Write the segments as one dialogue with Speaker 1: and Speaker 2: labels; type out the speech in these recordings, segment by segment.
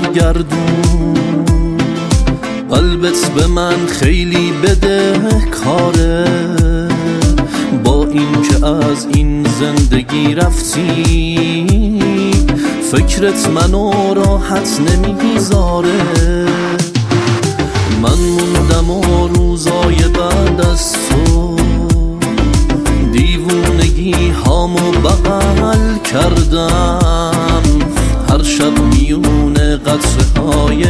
Speaker 1: برگردون. قلبت به من خیلی بدهکاره، با این که از این زندگی رفتی فکرت منو راحت نمیذاره. من موندم و روزای بعد از تو دیوونگی هامو بغل کردم. هر شب میونه قطره های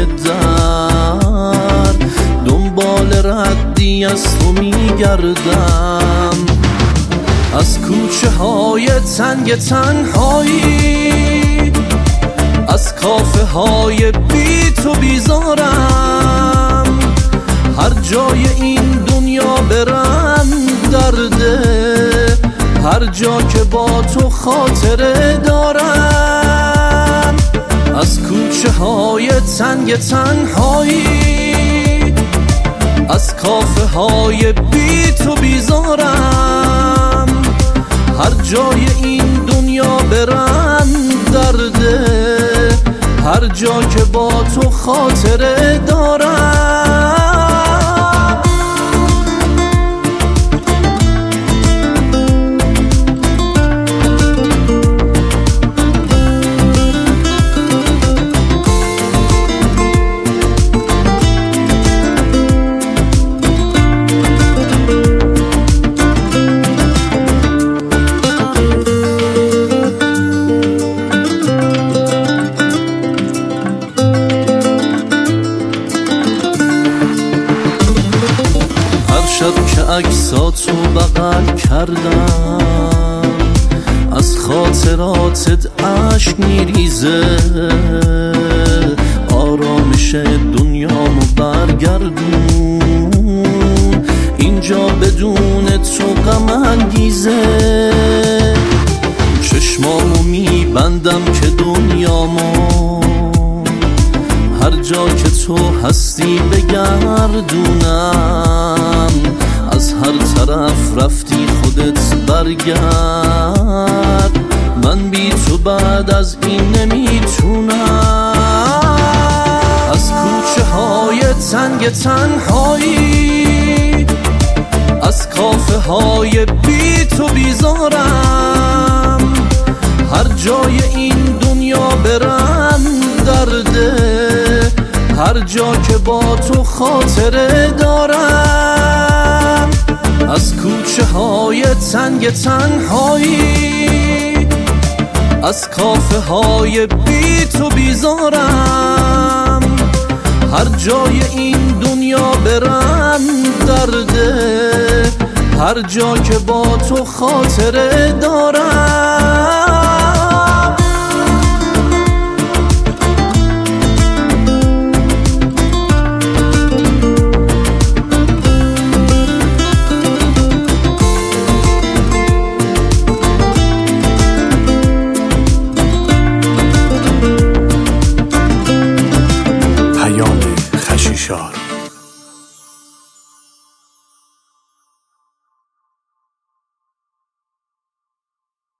Speaker 1: در دنبال ردی از تو میگردم. از کوچه های تنگ تنهایی، از کافه های بی تو بیزارم. هر جای این دنیا برم درده، هر جا که با تو خاطره دارم. از کوچه های تنگ تنهایی، از کافه های بی تو بیزارم. هر جای این دنیا برم درده، هر جا که با تو خاطره دارم. شب که عکساتو بغل کردم، از خاطراتت عشق میریزه. آرامش دنیامو برگردون، اینجا بدون تو غم انگیزه. چشمامو میبندم که دنیامو هر جا که تو هستی بگردونم. از هر طرف رفتی خودت برگرد، من بی تو بعد از این نمیتونم. از کوچه های تنگ تنهایی، از کافه های بی تو بیزارم. هر جای این دنیا برم درده، هر جا که با تو خاطره دارم. از کوچه های تنگ تنهایی، از کافه های بی تو بیزارم. هر جای این دنیا برم درده، هر جا که با تو خاطره دارم.